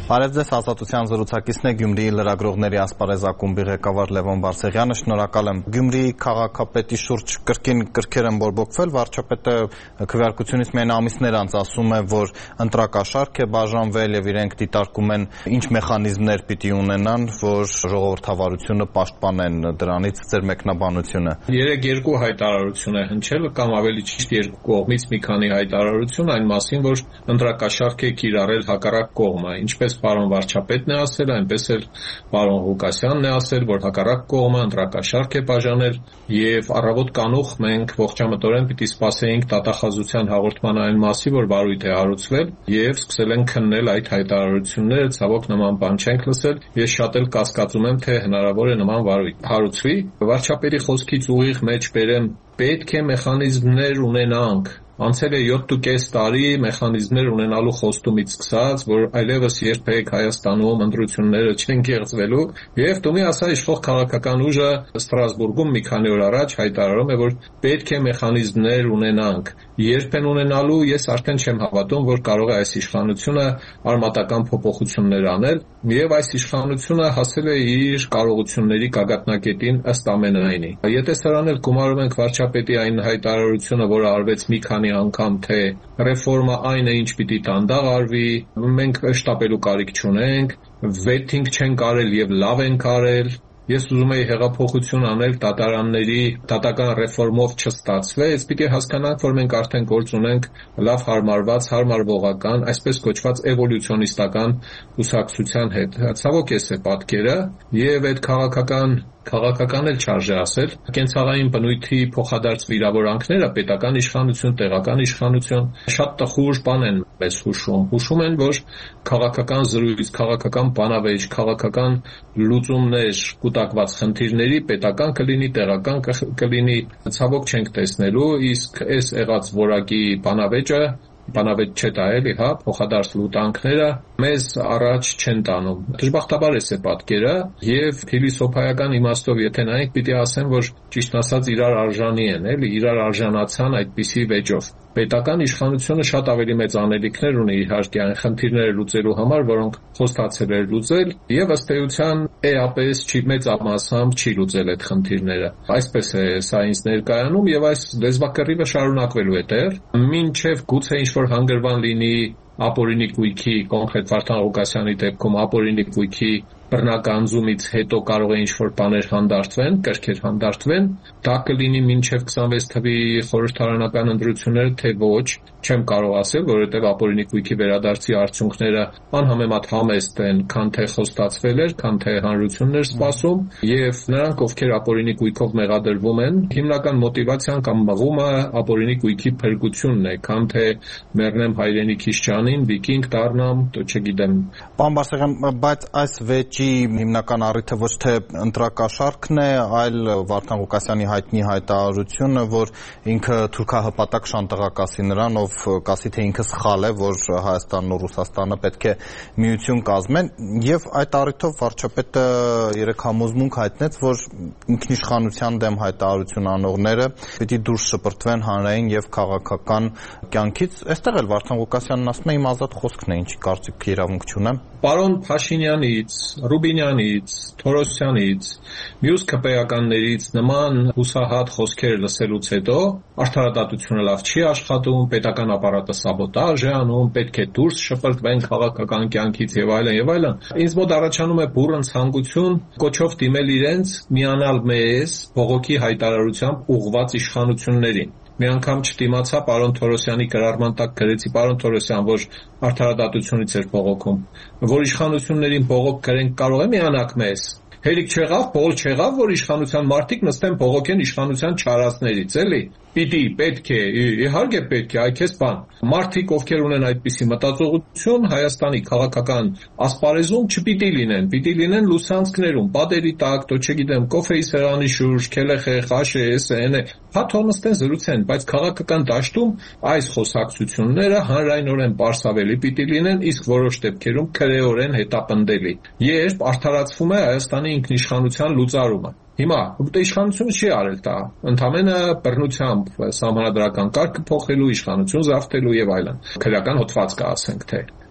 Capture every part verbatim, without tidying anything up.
Բարև ձեզ, Ազատության զրուցակիցն է Գյումրիի լրագրողների ասպարեզ ակումբի ղեկավար Լևոն Բարսեղյանը, շնորհակալ եմ։ Գյումրիի քաղաքապետի շուրջ կրկին կրքեր են բորբոքվել, վարչապետը քվեարկությունից միայն ամիսներ անց ասում է, որ ընտրակաշառք է բաժանվել եւ իրենք դիտարկում են ինչ մեխանիզմներ պիտի ունենան, որ ժողովրդավարությունը պաշտպանեն դրանից, ձեր մեկնաբանությունը։ Երեք երկու հայտարարություն է հնչել, կամ ավելի ճիշտ երկու կողմից մի քանի հայտարարություն այն մասին, որ ընտրակաշառք է կիրառել հակառակ կողմը, ինչպես պարոն վարչապետն է ասել, այնպես էլ պարոն Ղուկասյանն է ասել, որ հակառակ կողմը ընտրակաշառք է բաժանել եւ առավոտ կանուխ մենք ողջամտորեն պիտի սպասեինք դատախազության հաղորդման այն մասի, որ վարույթ է հարուցվել եւ սկսել են քննել այդ հայտարարությունները, ցավոք նման բան չենք լսել։ Ես շատ էլ կասկածում եմ, թե հնարավոր է նման վարույթ հարուցվի։ Վարչապետի խոսքից ուղիղ մեջ բերեմ, պետք է մեխանիզմներ ունենանք։ Անցել է յոթ տարի մեխանիզմներ ունենալու խոստումից սկսած, որ այլևս երբեք Հայաստանում ընտրությունները չեն կեղծվելու, եւ տունի ասա իշխող քաղաքական ուժը Ստրասբուրգում մի քանի օր առաջ հայտարարում է, որ պետք է մեխանիզմներ ունենանք։ Երբ են ունենալու, ես արդեն չեմ հավատում, որ կարող է այս իշխանությունը արմատական փոփոխություններ անել, եւ այս իշխանությունը հասել է իր կարողությունների գագաթնակետին ըստ ամենայնի։ Եթե սրան էլ գումարում ենք վարչապետի այն հայտարարությունը, որը արվեց մի քանի անգամ, թե ռեֆորմա այն է, ինչ պիտի դանդաղ արվի, մենք շտապելու կարիք չունենք, վեթինգ չեն կարել եւ լավ են կարել։ Ես ուզում եի հեղափոխություն անել դատարանների դատական ռեֆորմով չստացվեց, պիտի հասկանանք, որ մենք արդեն գործ ունենք լավ հարմարված, հարմարվողական, այսպես կոչված էվոլյուցիոնիստական կուսակցության հետ։ Ցավոք էս է պատկերը, եւ այդ քաղաքական Քաղաքական էլ չարժե ասել, կենցաղային բնույթի փոխադարձ վիրավորանքները պետական իշխանություն, տեղական իշխանություն շատ տխուր բան են մեզ հուշում։ Հուշում են, որ քաղաքական զրույց, քաղաքական բանավեճ, քաղաքական լուծումներ, կուտակված խնդիրների պետական կլինի, տեղական կլինի, ցավոք չենք տեսնելու, իսկ այս եղած որակի բանավեճը բանավեճ չէ դա էլի, հա, փոխադարձ լուտանքները մեզ առաջ չեն տանում։ Դժբախտաբար էս է պատկերը, եւ փիլիսոփայական իմաստով եթե նայենք, պիտի ասեմ, որ ճիշտ ասած իրար արժանի են, էլի, իրար արժանացան այդպիսի վեճով։ Պետական իշխանությունը շատ ավելի մեծ անելիքներ ունի իհարկե այն խնդիրները լուծելու համար, որոնք խոստացել էր լուծել, եւ ըստ էության էապես չի մեծ ամասամբ չի լուծել այդ խնդիրները։ Այսպես է սա ինձ ներկայանում եւ այս լեզվակռիվը շարունակվելու է դեռ, մինչեւ գուցե ինչ-որ հանգրվան լինի ապօրինի գույքի, կոնկրետ Վարդան Ղուկասյանի դեպքում ապօրինի գույքի բռնագանձումից հետո կարող է ինչ-որ բաներ հանդարտվեն, կրքեր հանդարտվեն, դա կլինի մինչև քսանվեց թվի խորհրդարանական ընտրությունները, թե ոչ, չեմ կարող ասել, որովհետև ապօրինի գույքի վերադարձի արդյունքները անհամեմատ համեստ են, քան թե խոստացվել էր, քան թե հանրությունն էր սպասում, եւ նրանք, ովքեր ապօրինի գույքով մեղադրվում են, հիմնական մոտիվացիան կամ մղումը ապօրինի գույքի փրկությունն է, քան թե մեռնեմ հայրենիքիս ջանին, վիկինգ դառնամ, то չգիտեմ։ Պարոն Բարսեղյան, բայց այս վեճի հիմնական առիթը ոչ թե ընտրակաշառքն է, այլ Վարդան Ղուկասյանի հայտնի հայտարարությունը, որ ինքը թուրքահպատակ շանտեղակասի նրան, ով կասի թե ինքը սխալ է, որ Հայաստանն ու Ռուսաստանը պետք է միություն կազմեն, եւ այդ առիթով վարչապետը երեք համոզմունք հայտնեց, որ ինքնիշխանության դեմ հայտարարություն անողները պիտի դուրս շպրտվեն հանրային եւ քաղաքական կյանքից։ Այստեղ էլ Վարդան Ղուկասյանն ասում է իմ ազատ խոսքն է, ինչի կարծիք իրավունք չունեմ։ Պարոն Փաշինյանից, Ռուբինյանից, Թորոսյանից, մյուս քպեականներից նման հուսահատ խոսքեր լսելուց հետո արդարադատությունը լավ չի աշխատում, պետական ապարատը սաբոտաժ է անում, պետք է դուրս շպրտվեն քաղաքական կյանքից եւ այլն եւ այլն։ Ինձ մոտ առաջանում է բուռն ցանկություն կոչով դիմել իրենց միանալ մեզ բողոքի հայտարարությամբ ուղղված իշխանություններին։ Մի անգամ չդիմացա պարոն Թորոսյանի գրառման տակ գրեցի պարոն Թորոսյան, որ արդարադատությունից էր բողոքում, որ իշխանություններին բողոք գրենք կարող է միանաք մեզ։ Հերիք չեղավ, փոլ չեղավ, որ իշխանության մարդիկ նստեն բողոքեն իշխանության չարածներից, էլի։ Պիտի, պետք է, իհարկե պետք է, այ քեզ բան։ Մարդիկ, ովքեր ունեն այդպիսի մտածողություն, Հայաստանի քաղաքական ասպարեզում չպիտի լինեն, պիտի լինեն լուսանցքներում, պատերի տակ, то չգիտեմ, կոֆեի սեղանի շուրջ, քելեխե, խաշե, էսը, էնե, հա թող նստեն զրուցեն, բայց քաղաքական դաշտում այս խոսակցությունները հանրայնորեն պարսավելի պիտի լինեն, իսկ որոշ դեպքերում քրեորեն հետապնդելի։ Երբ արդարացվում է Հայաստանի ինքնիշխանության լուծարումը։ Հիմա իշխանությունը չի արել դա, ընդամենը բռնությամբ սահմանադրական կարգը փոխելու, իշխանություն զավթելու եւ այլն։ Քրեական հոդվածք ասենք թե։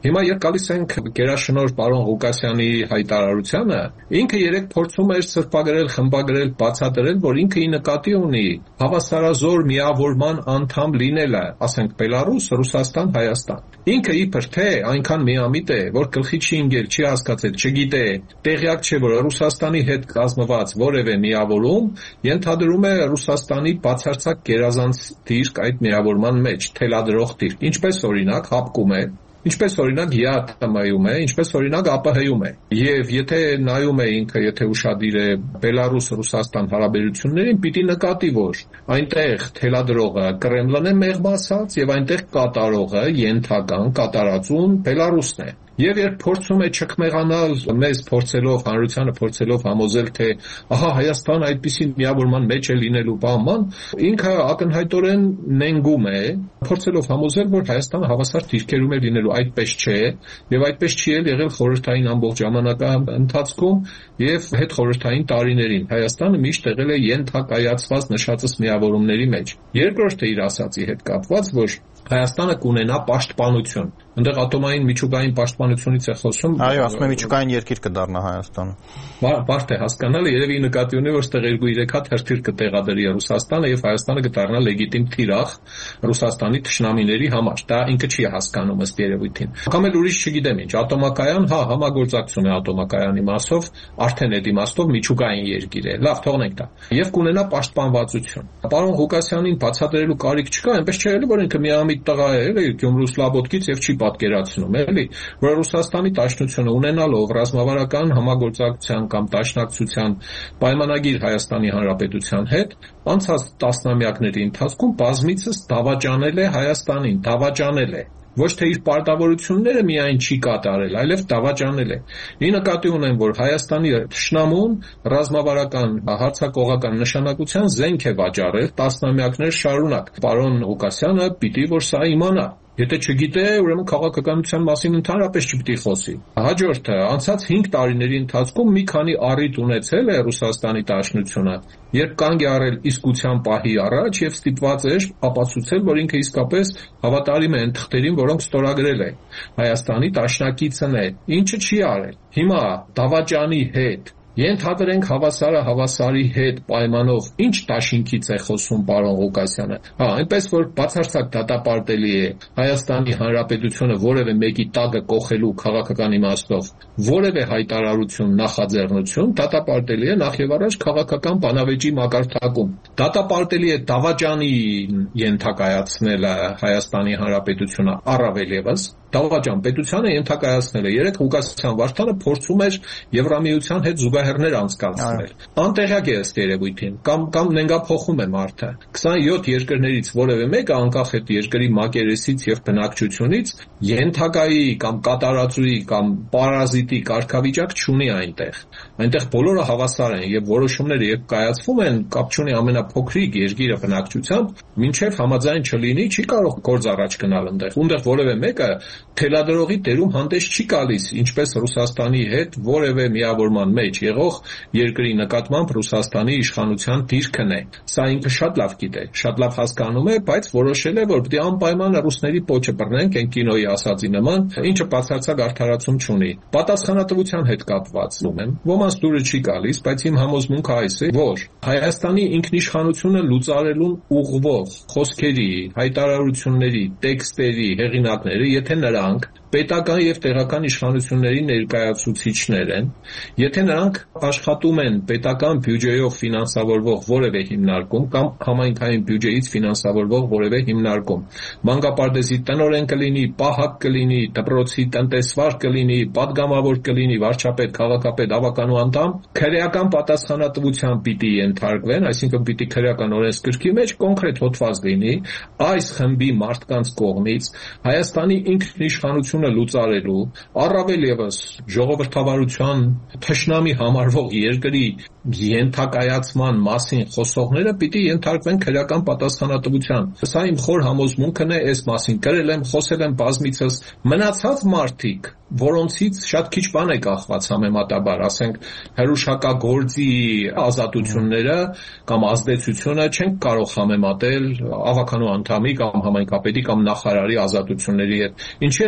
Հիմա երբ գալիս ենք գերաշնորհ պարոն Ղուկասյանի հայտարարությանը, ինքը երեք փորձում էր սրբագրել, խմբագրել, բացատրել, որ ինքը ի նկատի ունի հավասարազոր միավորման անդամ լինելը, ասենք Բելարուս, Ռուսաստան, Հայաստան։ Ինքը իբր թե այնքան միամիտ է, որ գլխի չի ընկել, չի հասկացել, չգիտե, տեղյակ չէ, որ Ռուսաստանի հետ կազմված որևէ միավորում ենթադրում է Ռուսաստանի բացարձակ գերազանց դիրք այդ միավորման մեջ, թելադրող դիրք, ինչպես օրինակ հապկում է, ինչպես օրինակ ԵԱՏՄ-ում է, ինչպես օրինակ ԱՊՀ-ում է։ Եվ եթե նայում է ինքը, եթե ուշադիր է Բելարուս-Ռուսաստան հարաբերություններին, պիտի նկատի, որ այնտեղ թելադրողը Կրեմլն է մեղմ ասած, եւ այնտեղ կատարողը, ենթական կատարածուն Բելարուսն է։ Եվ երբ փորձում է չքմեղանալ մեզ փորձելով, հանրությանը փորձելով համոզել, թե ահա Հայաստանը այդպիսի միավորման մեջ է լինելու բանման, ինքը ակնհայտորեն նենգում է, փորձելով համոզել, որ Հայաստանը հավասար դիրքերում է լինելու, այդպես չէ, եւ այդպես չի էլ եղել խորհրդային ամբողջ ժամանակահատվածում եւ հետխորհրդային տարիներին։ Հայաստանը միշտ եղել է ենթակայացված նշածս միավորումների մեջ։ Երկրորդը իր ասացի հետ կապված, որ Հայաստանը կունենա պաշտպանություն։ Այնտեղ ատոմային միջուկային պաշտպանությունից է խոսում։ Այո, ասում եմ միջուկային երկիր կդառնա Հայաստանը։ Բարդ է հասկանալը, երևի նկատի ունի, որ ստեղ երկու երեք հատ հրթիռ կտեղադրի Ռուսաստանը եւ Հայաստանը կդառնա լեգիտիմ թիրախ Ռուսաստանի թշնամիների համար։ Դա ինքը չի հասկանում ըստ երևույթին։ Կամ էլ ուրիշ չգիտեմ ինչ, ատոմակայան, հա, համագործակցություն է ատոմակայանի մասով, արդեն այդ իմաստով միջուկային երկիր է։ Լավ, թողնենք դա։ Եվ կունենա պաշտպանվածություն։ Պարոն Ղուկասյանին բացատրելու կարիք չկա, այնպես չէ՞ էլի, որ ինքը միամիտ տղա է, էլի, Գյումրու Սլաբոդկից եւ չի պատկերացնում, էլի, որ Ռուսաստանի Դաշնությունը ունենալով ռազմավարական համագործակցության կամ դաշնակցության պայմանագիր Հայաստանի Հանրապետության հետ, անցած տասնամյակների ընթացքում բազմիցս դավաճանել է Հայաստանին, դավաճանել է։ Ոչ թե իր պարտավորությունները միայն չի կատարել, այլև դավաճանել է։ Ի նկատի ունեմ, որ Հայաստանի թշնամուն ռազմավարական հարձակողական նշանակության զենք է վաճառել տասնամյակներ շարունակ։ Պարոն Ղուկասյանը պիտի որ սա իմանա։ Եթե չգիտե, ուրեմն քաղաքականության մասին ընդհանրապես չպիտի խոսի։ Հաջորդը, անցած հինգ տարիների ընթացքում մի քանի առիթ ունեցել է Ռուսաստանի Դաշնությունը, երբ կանգ է առել իսկության պահի առաջ եւ ստիպված էր ապացուցել, որ ինքը իսկապես հավատարիմ է այն թղթերին, որոնք ստորագրել է։ Հայաստանի դաշնակիցն է, ինչը չի արել։ Հիմա դավաճանի հետ Ենթադրենք հավասարը հավասարի հետ պայմանով ինչ դաշինքից է խոսում պարոն Ղուկասյանը։ Հա, այնպես որ բացարձակ դատապարտելի է Հայաստանի Հանրապետությունը որևէ մեկի տակը կողելու քաղաքական իմաստով որևէ հայտարարություն, նախաձեռնություն, դատապարտելի է նախ եւ առաջ քաղաքական բանավեճի մակարդակում։ Դատապարտելի է դավաճանի ենթակայացնելը Հայաստանի Հանրապետությունը առավել եւս Դավաճան պետությանը ենթակայացնել է։ Երեք Ղուկասյան Վարդանը փորձում էր Եվրամիության հետ զուգահեռներ անցկացնել։ Անտեղյակ է ըստ երևույթին, կամ կամ նենգափոխում է մարդը։ քսանյոթ երկրներից որևէ մեկը անկախ այդ երկրի մակերեսից եւ բնակչությունից ենթակայի կամ կատարածուի կամ պարազիտի կարգավիճակ չունի այնտեղ։ Այնտեղ բոլորը հավասար են եւ որոշումները երբ կայացվում են, կապ չունի ամենափոքրիկ երկիրը բնակչությամբ, մինչեւ համաձայն չլինի, չի կարող գործ առաջ գնալ այնտեղ։ Ունդեղ որևէ մեկը թելադրողի դերում հանդես չի գալիս, ինչպես Ռուսաստանի հետ որևէ միավորման մեջ եղող երկրի նկատմամբ Ռուսաստանի իշխանության դիրքն է։ Սա ինքը շատ լավ գիտե, շատ լավ հասկանում է, բայց որոշել է, որ պետք է անպայման ռուսների պոչը բռնենք, այն կինոյի ասածի նման, ինչը բացարձակ արդարացում չունի։ Պատասխանատվության հետ կապված եմ, ոմանց դուրը չի գալիս, բայց իմ համոզմունքը այս է, որ Հայաստանի ինքնիշխանությունը լուծարելուն ուղղվող խոսքերի, հայտարարությունների, տեքստերի հեղինակները, եթե նրանք պետական եւ տեղական իշխանությունների ներկայացուցիչներ են, եթե նրանք աշխատում են պետական բյուջեով ֆինանսավորվող որևէ հիմնարկում կամ համայնքային բյուջեից ֆինանսավորվող որևէ հիմնարկում, մանկապարտեզի տնօրեն կլինի, պահակ կլինի, դպրոցի տնտեսվար կլինի, падգամավոր կլինի, վարչապետ, քաղաքապետ, ավականու անդամ, քրեական պատասխանատվության պիտի ենթարկվեն, այսինքն պիտի քրեական օրենսգրքի մեջ կոնկրետ հոդված լինի այս խմբի մարդկանց կողմից Հայաստանի ինքնիշխանությունը լուծարելու, առավել եւս ժողովրդավարության թշնամի համարվող երկրի ենթակայացման մասին խոսողները պիտի ենթարկվեն քրեական պատասխանատվության։ Սա իմ խոր համոզմունքն է, այս մասին գրել եմ, խոսել եմ բազմիցս։ Մնացած մարդիկ, որոնցից շատ քիչ բան է կախված համեմատաբար, ասենք հրուշակագործի ազատությունները կամ ազդեցությունը չենք կարող համեմատել ավականու անդամի կամ համայնքապետի կամ նախարարի ազատությունների հետ։ Ինչի է նման, երբ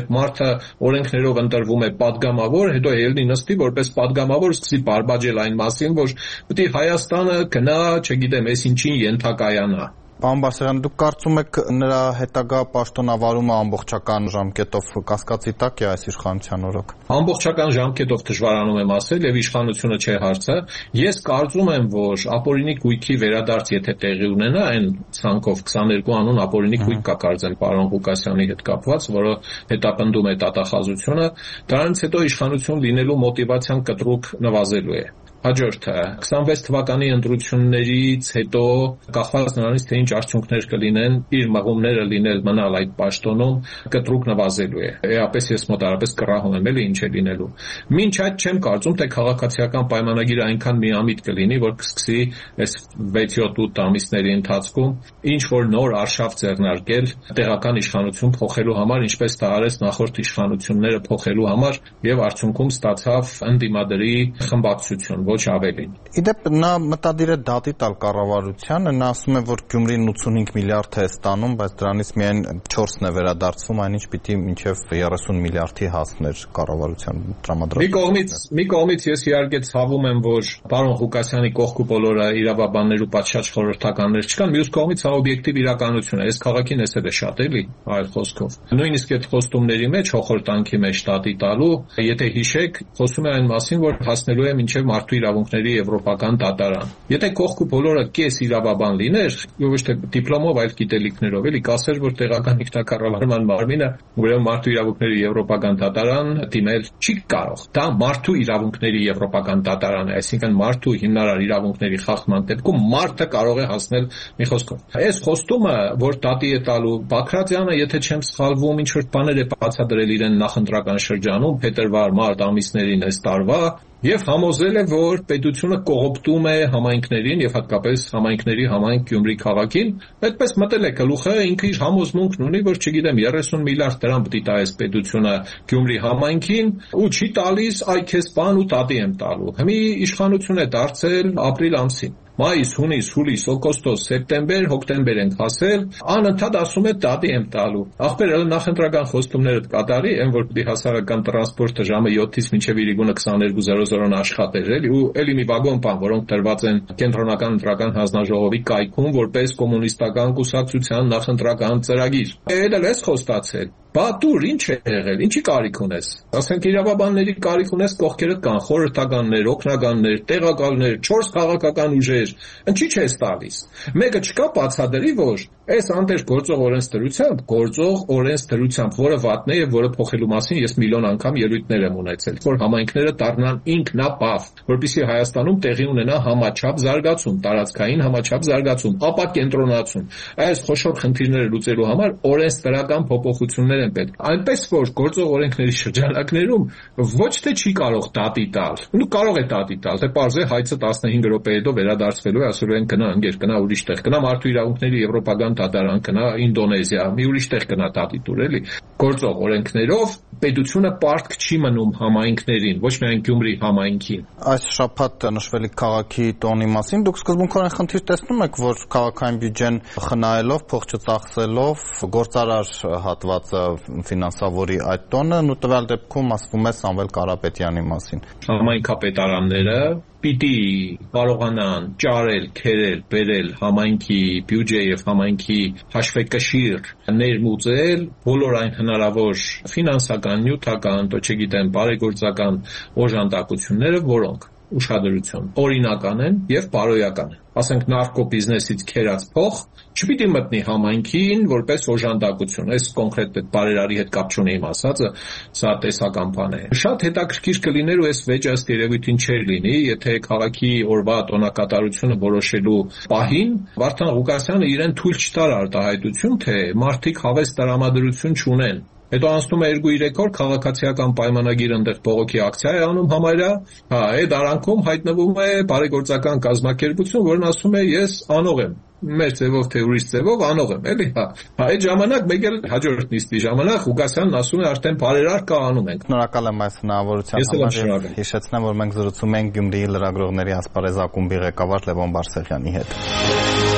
երբ մարդը օրենքներով ընտրվում է պատգամավոր, հետո ելնի նստի որպես պատգամավոր սկսի բարբաջել այն մասին, որ պետք է Հայաստանը գնա, չգիտեմ, ես ինչին ենթակայանա։ Պարոն Բարսեղյան, դուք կարծում եք նրա հետագա պաշտոնավարումը ամբողջական ժամկետով կասկածի տակ է այս իշխանության օրոք։ Ամբողջական ժամկետով դժվարանում եմ ասել եւ իշխանությունը չէ հարցը։ Ես կարծում եմ, որ ապօրինի գույքի վերադարձ եթե տեղի ունենա, այն ցանկով քսաներկու անուն ապօրինի գույք կա կարծեմ պարոն Ղուկասյանի հետ կապված, որը հետապնդում է տատախազությունը, դրանից հետո իշխանություն լինելու մոտիվացիան կտրուկ նվազելու է։ Հաջորդը քսանվեց թվականի ընտրություններից հետո կախված նրանից թե ինչ արդյունքներ կլինեն, իր մղումները լինել մնալ այդ պաշտոնում կտրուկ նվազելու է։ Էապես ես մոտարապես կռահում եմ, էլի ինչ է լինելու։ Մինչ այդ չեմ կարծում, թե քաղաքացիական պայմանագիրը այնքան միամիտ կլինի, որ կսկսի այս վեց-յոթ ամիսների ընթացքում ինչ որ նոր արշավ ձեռնարկել տեղական իշխանություն փոխելու համար, ինչպես դա արեց նախորդ իշխանությունները փոխելու համար եւ արդյունքում ստացավ ընդդիմադերի խմբակցություն, ոչ ավելին։ Իդեպ նա մտադիր է դատի տալ կառավարությանը, նա ասում է, որ Գյումրին ութսունհինգ միլիարդ է ստանում, բայց դրանից միայն չորսն է վերադարձվում, այնինչ պիտի մինչև երեսուն միլիարդի հասներ կառավարության տրամադրած։ Մի կողմից, մի կողմից ես իհարկե ցավում եմ, որ պարոն Ղուկասյանի կողքու բոլորը իրավաբաններ ու պատշաճ խորհրդականներ չկան, մյուս կողմից սա օբյեկտիվ իրականություն է։ Այս քաղաքին էսել է շատ էլի, այլ խոսքով։ Նույնիսկ այդ խոստումների մեջ, հոխորտանքի մեջ դատի տալու, եթե հիշեք, խոսում է այն մասին, որ հասնելու է մինչև մարդու իրավունքների եվրոպական դատարան։ Եթե կողքու բոլորը կես իրավաբան լիներ, ոչ թե դիպլոմով, այլ գիտելիքներով, էլի կասեր, որ տեղական ինքնակառավարման մարմինը ուրեմն մարդու իրավունքների եվրոպական դատարան դիմել չի կարող։ Դա մարդու իրավունքների եվրոպական դատարան է, այսինքն մարդու հիմնարար իրավունքների խախտման դեպքում մարդը կարող է հասնել մի խոսքով։ Այս խոստումը, որ դատի է տալու Բաքրատյանը, եթե չեմ սխալվում, ինչ որ բաներ է բացատրել իրեն նախընտրական շրջանում, փետրվար-մարտ ամիսներին այս տարվա, եւ համոզել է, որ պետությունը կողոպտում է համայնքներին եւ հատկապես համայնքների համայնք Գյումրի քաղաքին, այդպես մտել է գլուխը, ինքը իր համոզմունքն ունի, որ չգիտեմ երեսուն միլիարդ դրամ պետք է տա այս պետությունը Գյումրի համայնքին ու չի տալիս, այ քեզ բան ու տատի եմ տալու։ Հիմի իշխանություն է դարձել ապրիլ ամսին։ Մայիս, հունիս, հուլիս, օգոստոս, սեպտեմբեր, հոկտեմբեր ենք հասել, անընդհատ ասում է դատի եմ տալու։ Ախպեր նախընտրական խոստումները կատարի, այն որ պիտի հասարակական տրանսպորտը ժամը յոթից մինչև իրիկունը քսաներկու զրո զրոն աշխատեր, էլի, ու էլի մի վագոն բան, որոնք տրված են կենտրոնական ընտրական հանձնաժողովի կայքում որպես կոմունիստական կուսակցության նախընտրական ծրագիր։ Էլ էլ էս խոստացել։ Բա դուր ինչ է եղել, ինչի կարիք ունես։ Ասենք իրավաբանների կարիք ունես, կողքերդ կան խորհրդականներ, օգնականներ, տեղակալներ, չորս քաղաքական ուժեր, ինչի՞ չես տալիս։ Մեկը չկա բացադրի, որ այս անտեր գործող օրենսդրությամբ, գործող օրենսդրությամբ, որը վատն է եւ որը փոխելու մասին ես միլիոն անգամ ելույթներ եմ ունեցել, որ համայնքները դառնան ինքնապահ, որպեսզի Հայաստանում տեղի ունենա համաչափ զարգացում, տարածքային համաչափ զարգացում, ապա կենտրոնացում։ Այս խոշոր խնդիրները լուծելու համար օրենսդրական փոփոխություններ պետք։ Այնպես որ գործող օրենքների շրջանակներում ոչ թե չի կարող դատի տալ, ու կարող է դատի տալ, թե պարզ է հայցը տասնհինգ րոպե հետո վերադարձվելու է, ասելու են գնա ընկեր, գնա ուրիշ տեղ, գնա մարդու իրավունքների եվրոպական դատարան, գնա Ինդոնեզիա, մի ուրիշ տեղ գնա դատի տուր, էլի։ Գործող օրենքներով պետությունը պարտք չի մնում համայնքներին, ոչ միայն Գյումրի համայնքին։ Այս շաբաթ նշվելի քաղաքի տոնի մասին դուք սկզբունքորեն խնդիր տեսնում եք, որ քաղաքային բյուջեն խնայելով, փող չծախսելով, գործարար հատվածը ֆինանսավորի այդ տոնը, ու տվյալ դեպքում ասվում է Սամվել Կարապետյանի մասին։ Համայնքապետարանները պիտի կարողանան ճարել, քերել, բերել համայնքի բյուջե եւ համայնքի հաշվեկշիռ ներմուծել բոլոր այն հնարավոր ֆինանսական, նյութական, то չգիտեմ, բարեգործական օժանդակությունները, որոնք ուշադրություն օրինական են եւ բարոյական են։ Ասենք նարկո բիզնեսից քերած փող չպիտի մտնի համայնքին որպես օժանդակություն։ Այս կոնկրետ այդ բարերարի հետ կապ չունի իմ ասածը, սա տեսական բան է։ Շատ հետաքրքիր կլիներ ու այս վեճը ըստ երևույթին չէր լինի, եթե քաղաքի օրվա տոնակատարությունը որոշելու պահին Վարդան Ղուկասյանը իրեն թույլ չտար արտահայտություն, թե մարդիկ հավես տրամադրություն չունեն։ Հետո անցնում է երկու-երեք օր քաղաքացիական պայմանագիրը այնտեղ բողոքի ակցիա է անում համարյա, հա, այդ արանքում հայտնվում է բարեգործական կազմակերպություն, որն ասում է ես անող եմ, մեր ձևով թե ուրիշ ձևով անող եմ, էլի, հա։ Հա այդ ժամանակ մեկ էլ հաջորդ նիստի ժամանակ Ղուկասյանն ասում է արդեն բարերար կա անում ենք։ Շնորհակալ եմ այս հնարավորության համար։ Հիշեցնեմ, որ մենք զրուցում ենք Գյումրիի լրագրողների ասպարեզ ակումբի ղեկավար Լևոն Բարսեղյանի հետ։